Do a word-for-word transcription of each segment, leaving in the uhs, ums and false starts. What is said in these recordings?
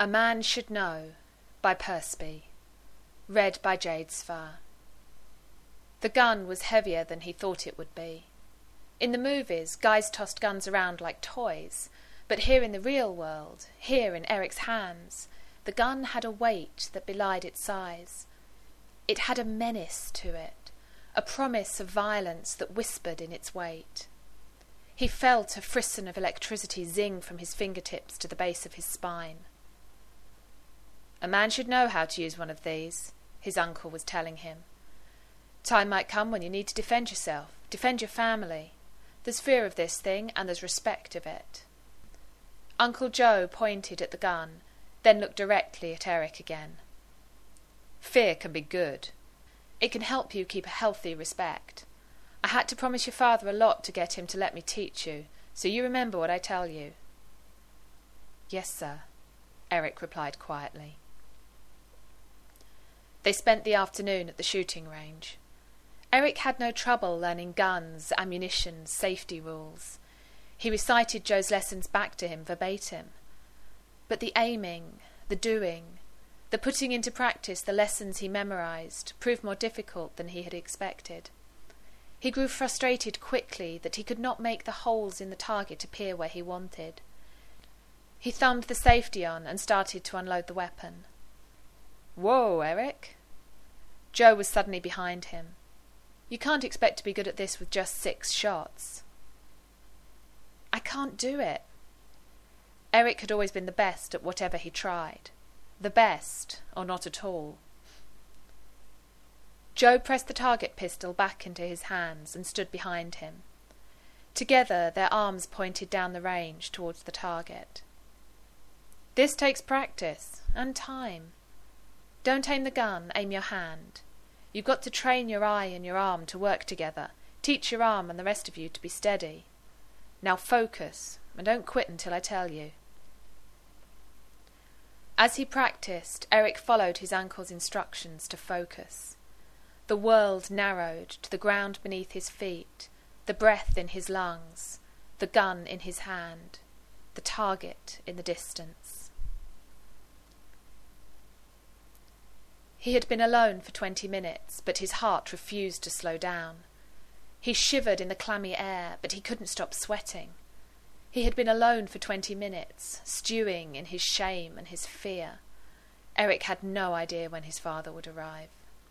A Man Should Know by Persby. Read by Jade Sfar. The gun was heavier than he thought it would be. In the movies, guys tossed guns around like toys, but here in the real world, here in Eric's hands, the gun had a weight that belied its size. It had a menace to it, a promise of violence that whispered in its weight. He felt a frisson of electricity zing from his fingertips to the base of his spine. A man should know how to use one of these, his uncle was telling him. Time might come when you need to defend yourself, defend your family. There's fear of this thing, and there's respect of it. Uncle Joe pointed at the gun, then looked directly at Eric again. Fear can be good. It can help you keep a healthy respect. I had to promise your father a lot to get him to let me teach you, so you remember what I tell you. Yes, sir, Eric replied quietly. They spent the afternoon at the shooting range. Eric had no trouble learning guns, ammunition, safety rules. He recited Joe's lessons back to him verbatim. But the aiming, the doing, the putting into practice the lessons he memorized proved more difficult than he had expected. He grew frustrated quickly that he could not make the holes in the target appear where he wanted. He thumbed the safety on and started to unload the weapon. Whoa, Eric. Joe was suddenly behind him. You can't expect to be good at this with just six shots. I can't do it. Eric had always been the best at whatever he tried. The best, or not at all. Joe pressed the target pistol back into his hands and stood behind him. Together, their arms pointed down the range towards the target. This takes practice, and time. Don't aim the gun, aim your hand. You've got to train your eye and your arm to work together. Teach your arm and the rest of you to be steady. Now focus, and don't quit until I tell you. As he practiced, Eric followed his uncle's instructions to focus. The world narrowed to the ground beneath his feet, the breath in his lungs, the gun in his hand, the target in the distance. He had been alone for twenty minutes, but his heart refused to slow down. He shivered in the clammy air, but he couldn't stop sweating. He had been alone for twenty minutes, stewing in his shame and his fear. Eric had no idea when his father would arrive.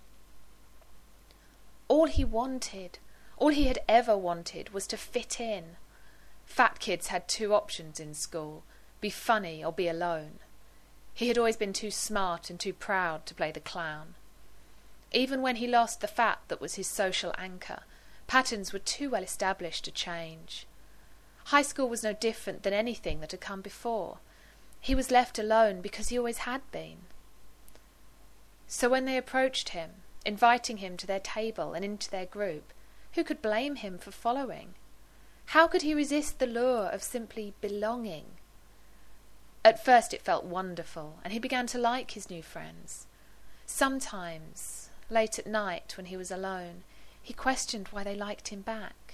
All he wanted, all he had ever wanted, was to fit in. Fat kids had two options in school, be funny or be alone. He had always been too smart and too proud to play the clown. Even when he lost the fat that was his social anchor, patterns were too well established to change. High school was no different than anything that had come before. He was left alone because he always had been. So when they approached him, inviting him to their table and into their group, who could blame him for following? How could he resist the lure of simply belonging? At first it felt wonderful, and he began to like his new friends. Sometimes, late at night when he was alone, he questioned why they liked him back.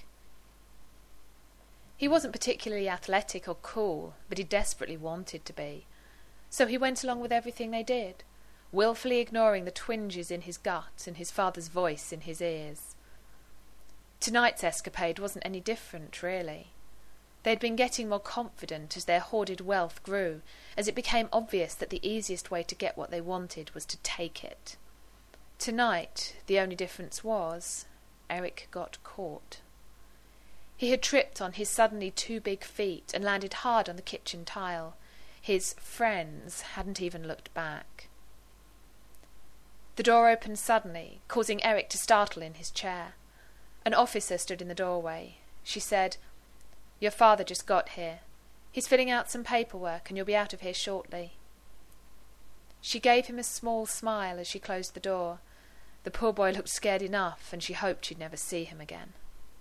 He wasn't particularly athletic or cool, but he desperately wanted to be. So he went along with everything they did, willfully ignoring the twinges in his gut and his father's voice in his ears. Tonight's escapade wasn't any different, really. They had been getting more confident as their hoarded wealth grew, as it became obvious that the easiest way to get what they wanted was to take it. Tonight, the only difference was, Eric got caught. He had tripped on his suddenly too big feet and landed hard on the kitchen tile. His friends hadn't even looked back. The door opened suddenly, causing Eric to startle in his chair. An officer stood in the doorway. She said, "Your father just got here. He's filling out some paperwork and you'll be out of here shortly." She gave him a small smile as she closed the door. The poor boy looked scared enough, and she hoped she'd never see him again.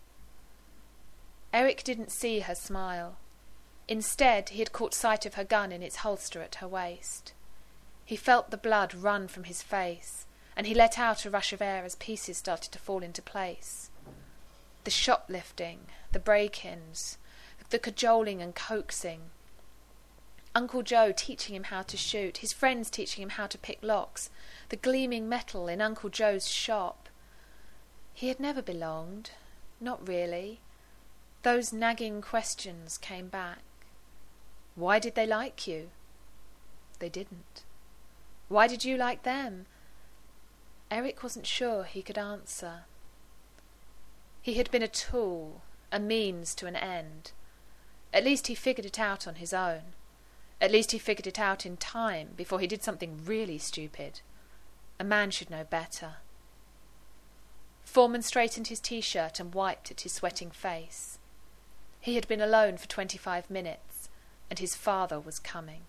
Eric didn't see her smile. Instead, he had caught sight of her gun in its holster at her waist. He felt the blood run from his face, and he let out a rush of air as pieces started to fall into place. The shoplifting, the break-ins, the cajoling and coaxing. Uncle Joe teaching him how to shoot, his friends teaching him how to pick locks, the gleaming metal in Uncle Joe's shop. He had never belonged, not really. Those nagging questions came back. Why did they like you? They didn't. Why did you like them? Eric wasn't sure he could answer. He had been a tool, a means to an end. At least he figured it out on his own. At least he figured it out in time before he did something really stupid. A man should know better. Foreman straightened his T-shirt and wiped at his sweating face. He had been alone for twenty-five minutes, and his father was coming.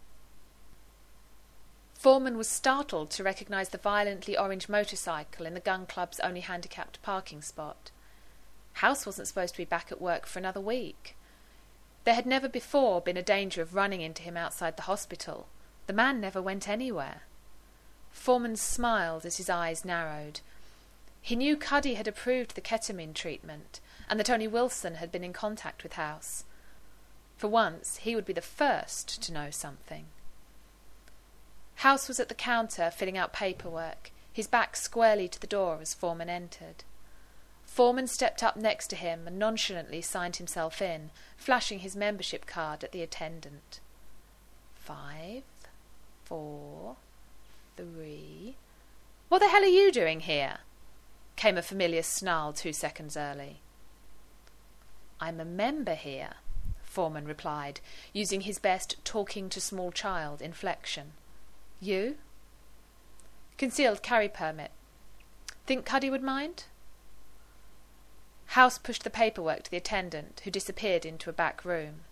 Foreman was startled to recognise the violently orange motorcycle in the gun club's only handicapped parking spot. House wasn't supposed to be back at work for another week. There had never before been a danger of running into him outside the hospital. The man never went anywhere. Foreman smiled as his eyes narrowed. He knew Cuddy had approved the ketamine treatment, and that only Wilson had been in contact with House. For once, he would be the first to know something. House was at the counter filling out paperwork, his back squarely to the door as Foreman entered. Foreman stepped up next to him and nonchalantly signed himself in, flashing his membership card at the attendant. Five, four, three... "What the hell are you doing here?" came a familiar snarl two seconds early. "I'm a member here," Foreman replied, using his best talking-to-small-child inflection. "You?" "Concealed carry permit. Think Cuddy would mind?" House pushed the paperwork to the attendant, who disappeared into a back room.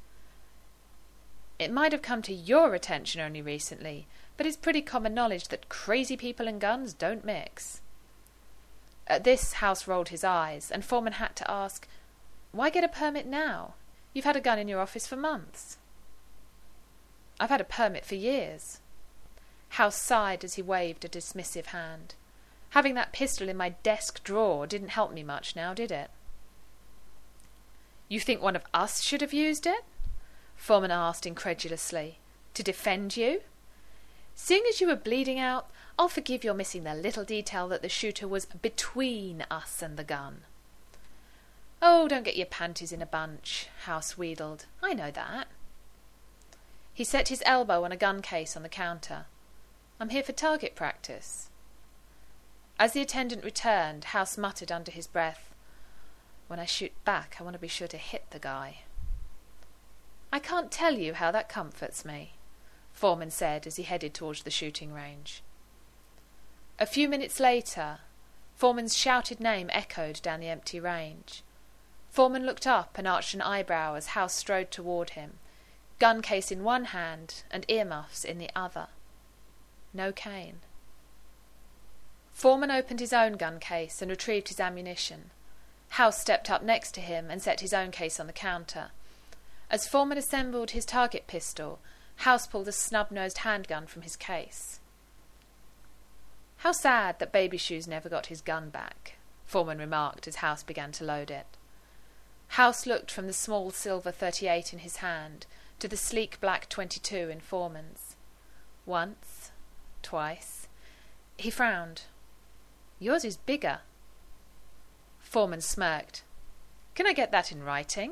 "It might have come to your attention only recently, but it's pretty common knowledge that crazy people and guns don't mix." At this, House rolled his eyes, and Foreman had to ask, "Why get a permit now? You've had a gun in your office for months." "I've had a permit for years." House sighed as he waved a dismissive hand. "Having that pistol in my desk drawer didn't help me much now, did it?" "You think one of us should have used it?" Foreman asked incredulously. "To defend you? Seeing as you were bleeding out, I'll forgive your missing the little detail that the shooter was between us and the gun." "Oh, don't get your panties in a bunch," House wheedled. "I know that." He set his elbow on a gun case on the counter. "I'm here for target practice." As the attendant returned, House muttered under his breath, "When I shoot back, I want to be sure to hit the guy." "I can't tell you how that comforts me," Foreman said as he headed towards the shooting range. A few minutes later, Foreman's shouted name echoed down the empty range. Foreman looked up and arched an eyebrow as House strode toward him, gun case in one hand and earmuffs in the other. No cane. Foreman opened his own gun case and retrieved his ammunition. House stepped up next to him and set his own case on the counter. As Foreman assembled his target pistol, House pulled a snub-nosed handgun from his case. "How sad that Baby Shoes never got his gun back," Foreman remarked as House began to load it. House looked from the small silver thirty-eight in his hand to the sleek black twenty-two in Foreman's. Once, twice. He frowned. "Yours is bigger." Foreman smirked. "Can I get that in writing?"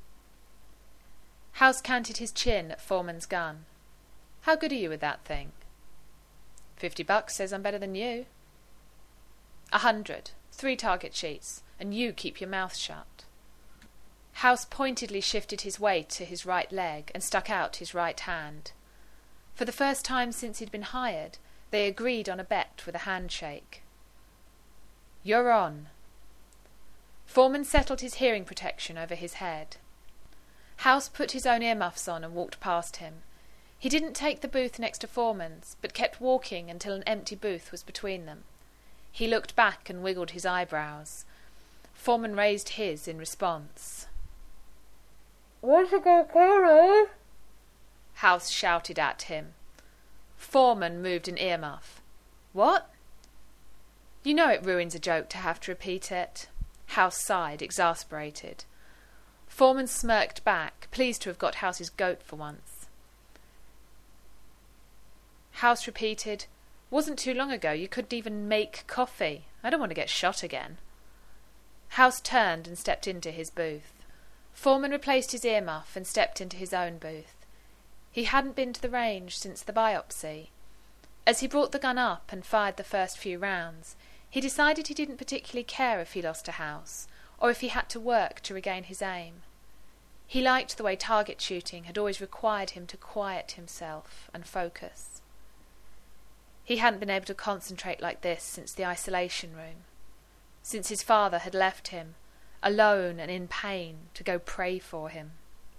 House canted his chin at Foreman's gun. "How good are you with that thing?" Fifty bucks says I'm better than you." A hundred, three target sheets, and you keep your mouth shut." House pointedly shifted his weight to his right leg and stuck out his right hand. For the first time since he'd been hired, they agreed on a bet with a handshake. "You're on." Foreman settled his hearing protection over his head. House put his own earmuffs on and walked past him. He didn't take the booth next to Foreman's, but kept walking until an empty booth was between them. He looked back and wiggled his eyebrows. Foreman raised his in response. "Where's it going, Carrie?" House shouted at him. Foreman moved an earmuff. "What?" "You know it ruins a joke to have to repeat it." House sighed, exasperated. Foreman smirked back, pleased to have got House's goat for once. House repeated, "Wasn't too long ago you couldn't even make coffee. I don't want to get shot again." House turned and stepped into his booth. Foreman replaced his earmuff and stepped into his own booth. He hadn't been to the range since the biopsy. As he brought the gun up and fired the first few rounds, he decided he didn't particularly care if he lost a house, or if he had to work to regain his aim. He liked the way target shooting had always required him to quiet himself and focus. He hadn't been able to concentrate like this since the isolation room, since his father had left him, alone and in pain, to go pray for him.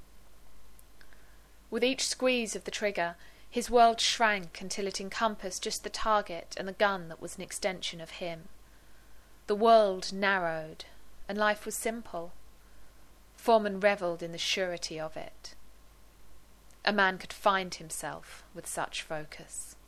With each squeeze of the trigger, his world shrank until it encompassed just the target and the gun that was an extension of him. The world narrowed, and life was simple. Foreman revelled in the surety of it. A man could find himself with such focus.